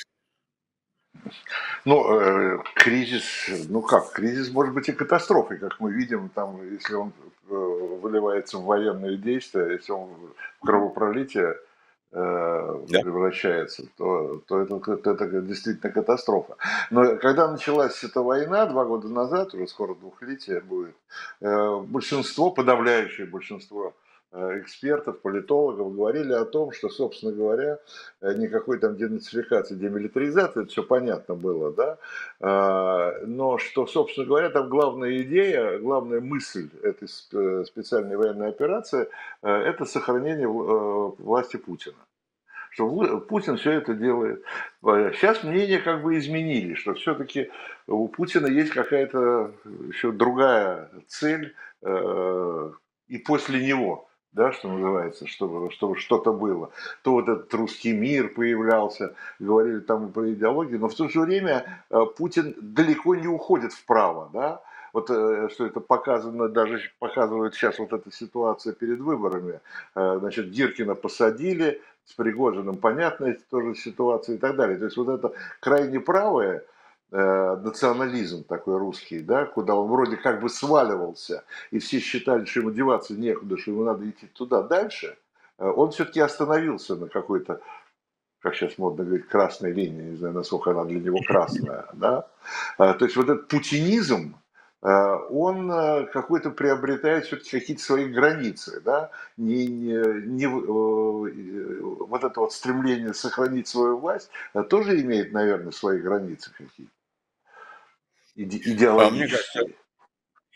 Ну, э, кризис, ну как, кризис может быть и катастрофой, как мы видим, там, если он э, выливается в военные действия, если он в кровопролитие э, Да. превращается, то, то это, это, это действительно катастрофа. Но когда началась эта война, два года назад, уже скоро двухлетие будет, э, большинство, подавляющее большинство э, экспертов, политологов говорили о том, что, собственно говоря, э, никакой там денацификации, демилитаризации, это все понятно было, да, А, но что, собственно говоря, там главная идея, главная мысль этой сп- специальной военной операции, э, это сохранение э, власти Путина, что Вла- Путин все это делает. Э, Сейчас мнения как бы изменились, что все-таки у Путина есть какая-то еще другая цель э, и после него, да, что называется, чтобы, чтобы что-то было. То вот этот русский мир появлялся, говорили там и про идеологию, но в то же время э, Путин далеко не уходит вправо, да, вот э, что это показано, даже показывает сейчас вот эта ситуация перед выборами. Э, Значит, Гиркина посадили, с Пригожиным понятная тоже ситуация и так далее. То есть вот это крайне правое, э, национализм такой русский, да, куда он вроде как бы сваливался, и все считали, что ему деваться некуда, что ему надо идти туда дальше, э, он все-таки остановился на какой-то, как сейчас модно говорить, красной линии, не знаю, насколько она для него красная, да. А, То есть вот этот путинизм, а, он а, какой-то приобретает все-таки какие-то свои границы, да, не, не, не, э, вот это вот стремление сохранить свою власть а, тоже имеет, наверное, свои границы какие-то, иде- А Мне кажется, идеологические.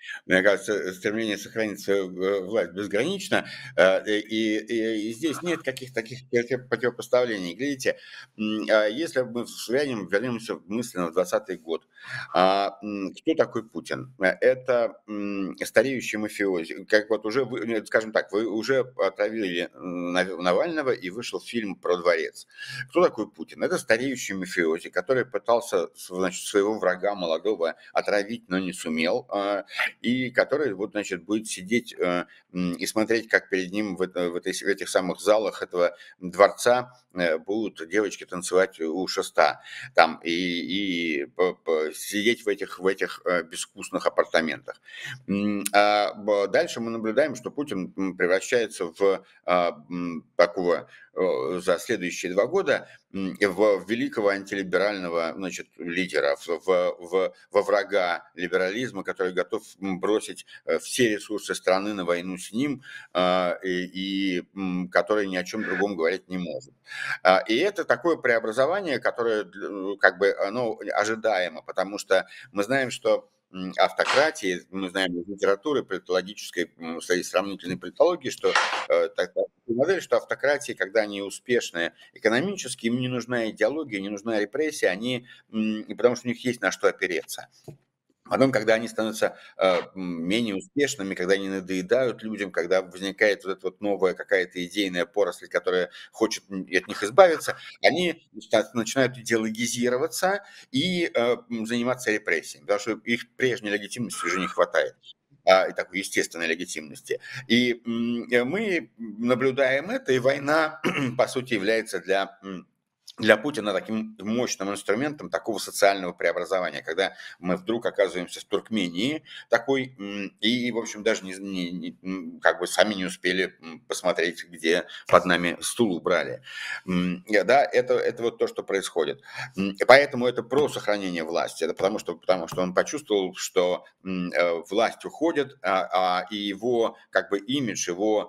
Мне кажется, стремление сохранить свою э, власть безгранично, э, и, и- и здесь нет каких-то таких против- противопоставлений. Видите, м, а если мы взглянем, вернемся мысленно в двадцатый год, а, м, кто такой Путин? Э, Это м, стареющий мафиози. Как вот уже, вы, э, скажем так, вы уже отравили м, Нав- Навального, и вышел фильм про дворец. Кто такой Путин? Это стареющий мафиози, который пытался, значит, своего врага молодого отравить, но не сумел, а, и который вот, значит, будет сидеть э, и смотреть, как перед ним в, это, в, этой, в этих самых залах этого дворца э, будут девочки танцевать у шеста там и, и по- по- сидеть в этих, в этих э, безвкусных апартаментах. А дальше мы наблюдаем, что Путин превращается в а, такого э, за следующие два года в великого антилиберального, значит, лидера, в, в, во врага либерализма, который готов бросить э, все ресурсы страны на войну с ним, а, и, и который ни о чем другом говорить не может. А, И это такое преобразование, которое как бы оно ожидаемо, потому что мы знаем, что автократии, мы знаем из литературы политологической, своей сравнительной политологии, что э, такая модель, что автократии, когда они успешные экономически, им не нужна идеология, не нужна репрессия, они, потому что у них есть на что опереться. Потом, когда они становятся э, менее успешными, когда они надоедают людям, когда возникает вот эта вот новая какая-то идейная поросль, которая хочет от них избавиться, они начинают идеологизироваться и э, заниматься репрессиями, потому что их прежней легитимности уже не хватает, а, и такой естественной легитимности. И мы наблюдаем это, и война, по сути, является для для Путина таким мощным инструментом такого социального преобразования, когда мы вдруг оказываемся в Туркмении такой, и, в общем, даже не, не, не, как бы сами не успели посмотреть, где под нами стул убрали. Да, это, это вот то, что происходит. И поэтому это про сохранение власти. Это потому что, потому что он почувствовал, что власть уходит, а, а, и его как бы имидж, его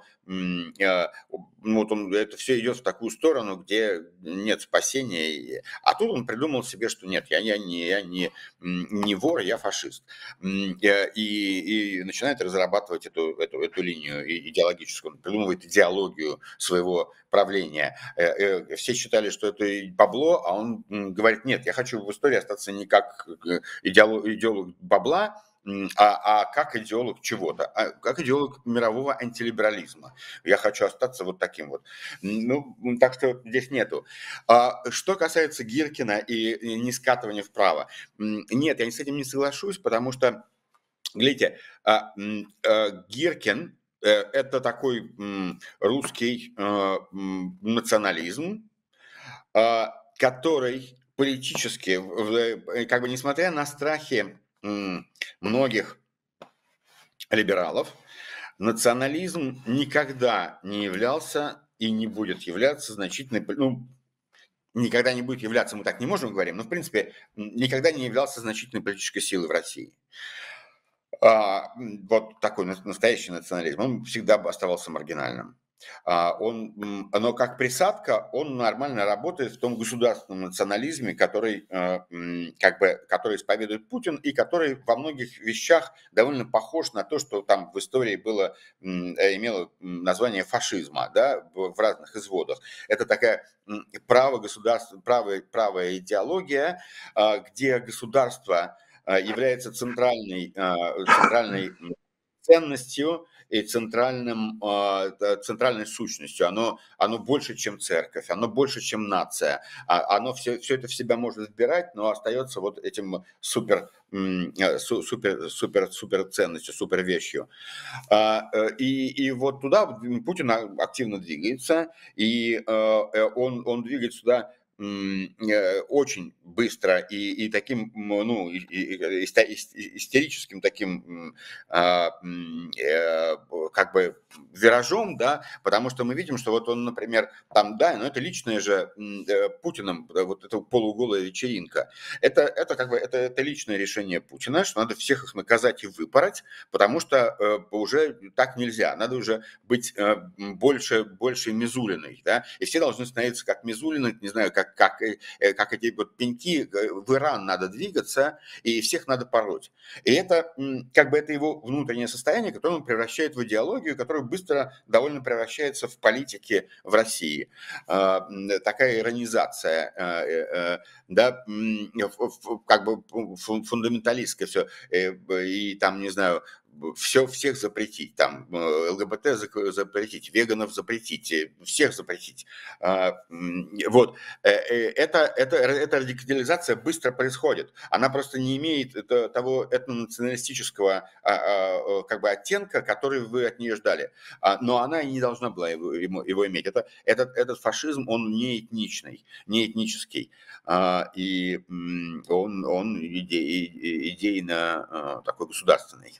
вот он, это все идет в такую сторону, где нет спасения. А тут он придумал себе, что нет, я, я, не, я не, не вор, я фашист. И, и начинает разрабатывать эту, эту, эту линию идеологическую. Он придумывает идеологию своего правления. Все считали, что это бабло, а он говорит, нет, я хочу в истории остаться не как идеолог, идеолог бабла, а, а как идеолог чего-то, а как идеолог мирового антилиберализма. Я хочу остаться вот таким вот. Ну, так что здесь нету. А что касается Гиркина и не скатывания вправо, нет, я с этим не соглашусь, потому что, глядите, Гиркин – это такой русский национализм, который политически, как бы несмотря на страхи многих либералов, национализм никогда не являлся и не будет являться значительной, ну, никогда не будет являться, мы так не можем говорить, но, в принципе, никогда не являлся значительной политической силой в России. А, вот такой настоящий национализм, он всегда оставался маргинальным. А, он, но как присадка он нормально работает в том государственном национализме, который, как бы, который исповедует Путин и который во многих вещах довольно похож на то, что там в истории было, имело название фашизма, да, в разных изводах. Это такая право государства, правая, правая идеология, где государство является центральной, центральной ценностью и центральным, центральной сущностью. Оно, оно больше, чем церковь, оно больше, чем нация. Оно все, все это в себя может вбирать, но остается вот этим супер, супер, супер, супер ценностью, супер вещью. И, и вот туда Путин активно двигается, и он, он двигается туда очень быстро и, и таким, ну, и, и, истерическим таким как бы виражом, да, потому что мы видим, что вот он, например, там, да, но это личное же Путиным, вот эта полуголая вечеринка, это, это как бы, это, это личное решение Путина, что надо всех их наказать и выпороть, потому что уже так нельзя, надо уже быть больше, больше Мизулиной, да, и все должны становиться как Мизулина, не знаю, как как, как, как эти вот пеньки, в Иран надо двигаться, и всех надо пороть. И это как бы это его внутреннее состояние, которое он превращает в идеологию, которая быстро довольно превращается в политике в России. Такая иронизация, да, как бы фундаменталистское все, и там, не знаю, все, всех запретить, там, ЛГБТ запретить, веганов запретить, всех запретить. Вот. Это, это, эта радикализация быстро происходит. Она просто не имеет того этнонационалистического как бы оттенка, который вы от нее ждали. Но она и не должна была его, его иметь. Это, этот, этот фашизм, он не этничный, не этнический. И он, он иде, идейно такой государственный.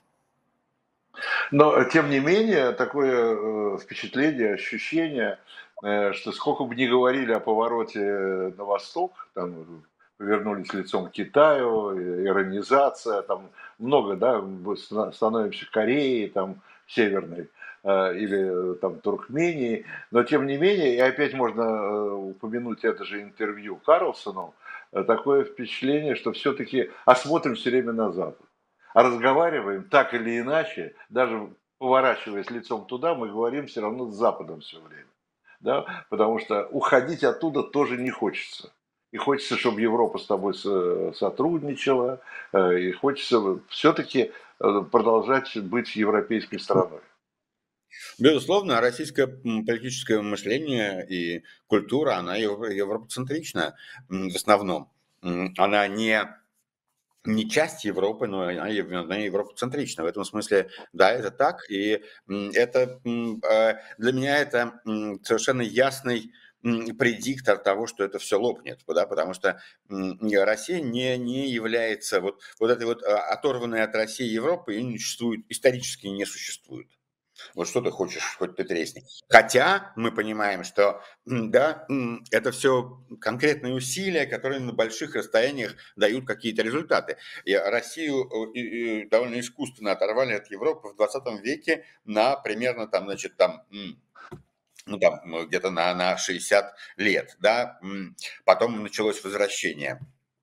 Но, тем не менее, такое впечатление, ощущение, что сколько бы ни говорили о повороте на восток, там повернулись лицом к Китаю, иронизация, там много, да, становимся Кореей, там, Северной, или там Туркмении, но тем не менее, и опять можно упомянуть это же интервью Карлсону, такое впечатление, что все-таки осмотрим все время на Запад. А разговариваем так или иначе, даже поворачиваясь лицом туда, мы говорим все равно с Западом все время. Да? Потому что уходить оттуда тоже не хочется. И хочется, чтобы Европа с тобой сотрудничала, и хочется все-таки продолжать быть европейской страной. Безусловно, российское политическое мышление и культура, она европоцентрична в основном. Она не... не часть Европы, но она, она европоцентрична. В этом смысле, да, это так. И это для меня это совершенно ясный предиктор того, что это все лопнет, да, потому что Россия не, не является вот, вот этой вот оторванной от России Европы и не существует, исторически не существует. Вот что ты хочешь, хоть ты тресни. Хотя мы понимаем, что да, это все конкретные усилия, которые на больших расстояниях дают какие-то результаты. И Россию довольно искусственно оторвали от Европы в двадцатом веке на примерно там, значит, там, ну, там где-то на, на шестьдесят лет. Да? Потом началось возвращение.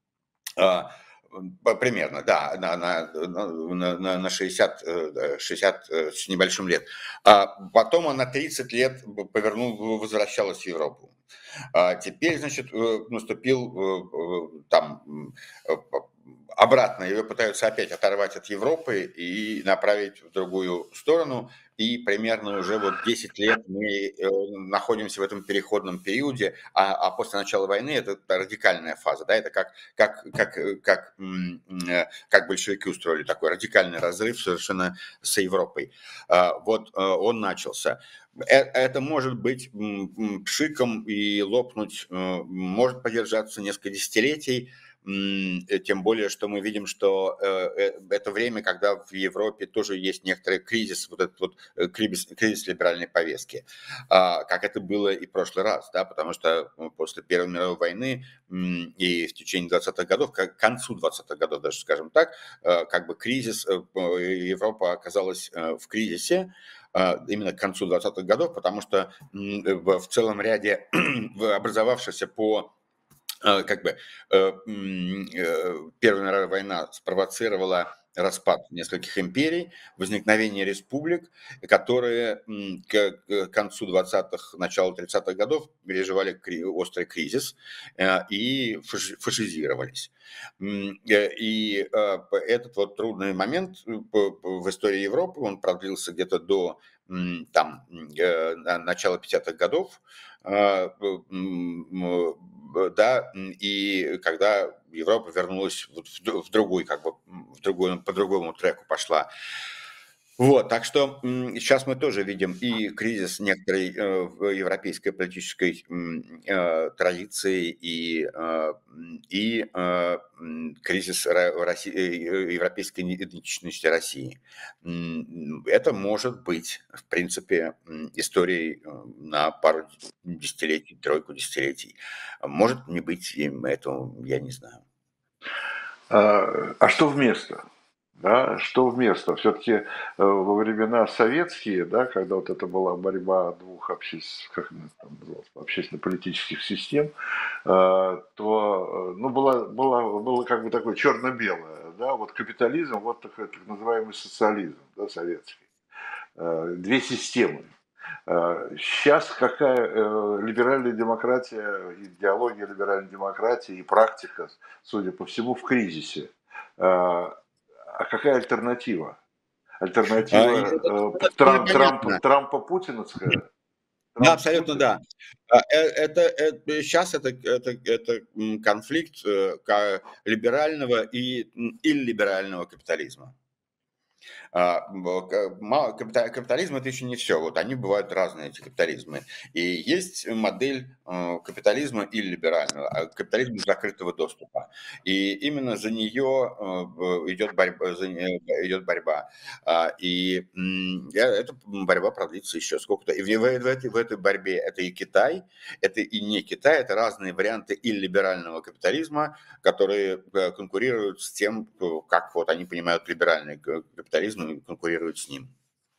Примерно, да, на, на, на, на шестьдесят, шестьдесят с небольшим лет. А потом она тридцать лет повернул, возвращалась в Европу. А теперь, значит, наступил там обратно, ее пытаются опять оторвать от Европы и направить в другую сторону. И примерно уже вот десять лет мы находимся в этом переходном периоде, а, а после начала войны это радикальная фаза, да, это как, как, как, как, как большевики устроили такой радикальный разрыв совершенно с Европой. Вот он начался. Это может быть пшиком и лопнуть, может продержаться несколько десятилетий, тем более, что мы видим, что это время, когда в Европе тоже есть некоторый кризис, вот этот вот кризис, кризис либеральной повестки, как это было и в прошлый раз, да, потому что после Первой мировой войны и в течение двадцатых годов, к концу двадцатых годов даже, скажем так, как бы кризис, Европа оказалась в кризисе, именно к концу двадцатых годов, потому что в целом ряде образовавшихся по как бы Первая мировая война спровоцировала распад нескольких империй, возникновение республик, которые к концу двадцатых, началу тридцатых годов переживали острый кризис и фашизировались. И этот вот трудный момент в истории Европы, он продлился где-то до там, начала пятидесятых годов, да, и когда Европа вернулась вот в другой, как бы, в другой, по другому треку пошла. Вот, так что сейчас мы тоже видим и кризис некоторой э, европейской политической э, традиции, и, э, и э, кризис России, европейской идентичности России. Это может быть, в принципе, историей на пару десятилетий, тройку десятилетий. Может не быть, и этого я не знаю. А, а что вместо? да, что вместо. Все-таки во времена советские, да, когда вот это была борьба двух обществ, как она там называлась, общественно-политических систем, э, то, э, ну, была, была, было как бы такое черно-белое, да, вот капитализм, вот такой так называемый социализм, да, советский. Э, Две системы. Сейчас какая э, либеральная демократия, идеология либеральной демократии и практика, судя по всему, в кризисе. Э, А какая альтернатива? А, и это Альтернатива э, абсолютно Трам- понятно. Трампа, Трампа-путиновская? Да, абсолютно Трамп-Путин? да. А, э, это сейчас это это это, м, конфликт, э, ка либерального и, м, иллиберального капитализма. А, б к ма капита капитализм- это еще не все. Вот они бывают разные, эти капитализмы. И есть модель, э, капитализма иллиберального, а, капитализма закрытого доступа. И именно за нее, э, б идет борьба, за не идет борьба. А, и, м, я эта борьба продлится еще сколько-то. И в в в этой в этой борьбе это и Китай, это и не Китай, это разные варианты иллиберального капитализма, которые э, конкурируют с тем, э, как вот они понимают либеральный ка- капитализм и конкурируют с ним.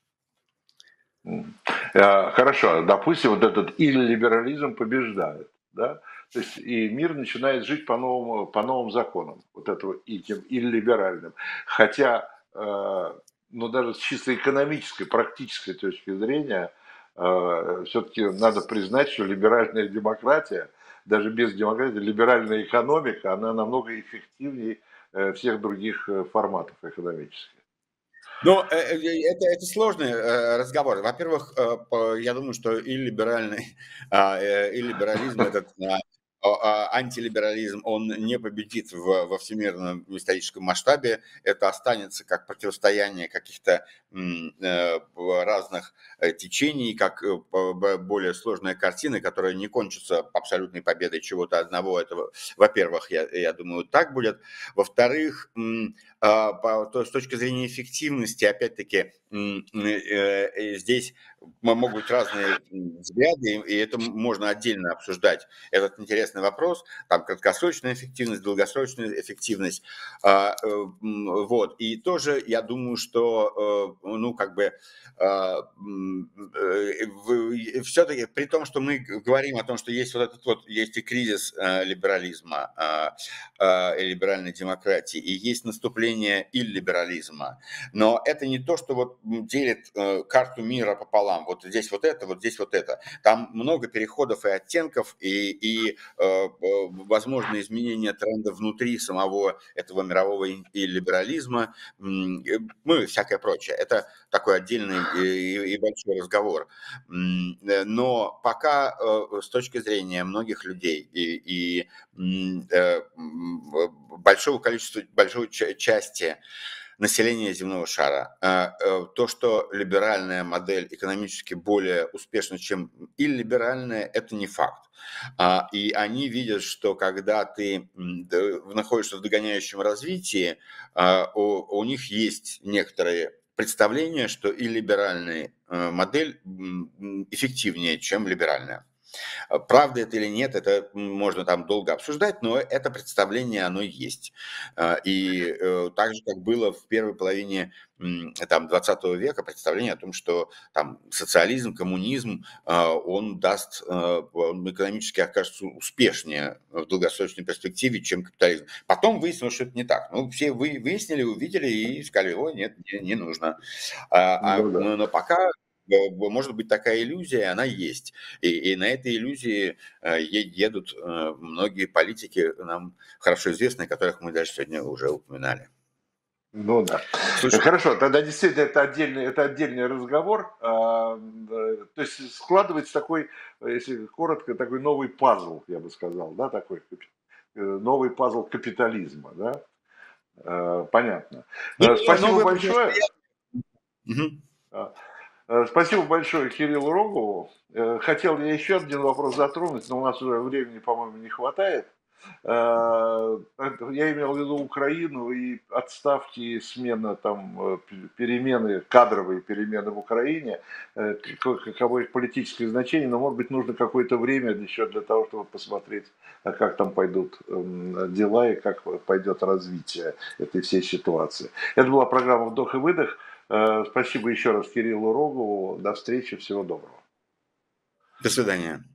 М. Э, Хорошо, допустим, вот этот иллиберализм побеждает, да? То есть и мир начинает жить по новому, по новым законам, вот этого этим иллиберальным. Хотя, э, ну даже с чисто экономической, практической точки зрения, все-таки надо признать, что либеральная демократия, даже без демократии, либеральная экономика, она намного эффективнее э, всех других э, форматов экономических. Но э, э, это, это сложный э, разговор. Во-первых, э, по- я думаю, что и либеральный, а, э, и либерализм, этот а, а, а, антилиберализм, он не победит в- во всемирном историческом масштабе. Это останется как противостояние каких-то м, э, разных э, течений, как э, по- б- более сложная картина, которая не кончится абсолютной победой чего-то одного. Этого, во-первых, я, я думаю, так будет. Во-вторых, м, а, по, то, с точки зрения эффективности, опять-таки, м, э, э, здесь м- могут быть разные м, взгляды, и это можно отдельно обсуждать. Этот интересный вопрос. Там краткосрочная эффективность, долгосрочная эффективность. А, э, м, вот. И тоже я думаю, что, э, ну, как бы, все-таки при том, что мы г- говорим о том, что есть вот этот вот, есть и кризис э, либерализма, а, а, и либеральной демократии, и есть наступление иллиберализма. Но это не то, что вот делит э, карту мира пополам. Вот здесь вот это, вот здесь вот это. Там много переходов и оттенков, и, и э, э, возможно изменение тренда внутри самого этого мирового ин- иллиберализма, м, э, ну и всякое прочее. Это такой отдельный и, и большой разговор. М, э, Но пока э, с точки зрения многих людей и, и м, э, м, большого количества, большой ча- части населения земного шара. А, э, То, что либеральная модель экономически более успешна, чем иллиберальная, это не факт. А, И они видят, что когда ты м, д- находишься в догоняющем развитии, а, у, у них есть некоторые представления, что и либеральная э, модель м, м, эффективнее, чем либеральная. А правда это или нет, это можно там долго обсуждать, но это представление, оно есть. А, И э, так же, как было в первой половине м, там, двадцатого века, представление о том, что там социализм, коммунизм, а, он даст, а, он экономически окажется успешнее в долгосрочной перспективе, чем капитализм. Потом выяснилось, что это не так. Ну, все вы, выяснили, увидели и сказали, ой, нет, не, не нужно. А, а, Ну да. но, но пока э, может быть такая иллюзия, она есть. И, и на этой иллюзии э, е- едут э, многие политики, нам хорошо известные, которых мы даже сегодня уже упоминали. Ну да. Э, Слушай, Хорошо, тогда действительно это отдельный, это отдельный разговор. А, э, То есть складывается такой, э, если коротко, такой новый пазл, я бы сказал, да, такой капи- э, новый пазл капитализма, да. Э, Понятно. ну, Э, Спасибо новое большое. противостояние. Мгм. А, э, Спасибо большое Кириллу Рогову. Э, Хотел я еще один вопрос затронуть, но у нас уже времени, по-моему, не хватает. Э, это я имел в виду Украину и отставки, и смена там, э, пе перемены, кадровые перемены в Украине, э, како каково их политическое значение, но, может быть, нужно какое-то время еще для того, чтобы посмотреть, а как там пойдут, м, дела и как пойдет развитие этой всей ситуации. Это была программа "Вдох и выдох". Э, спасибо еще раз Кириллу Рогову. До встречи, всего доброго. До свидания.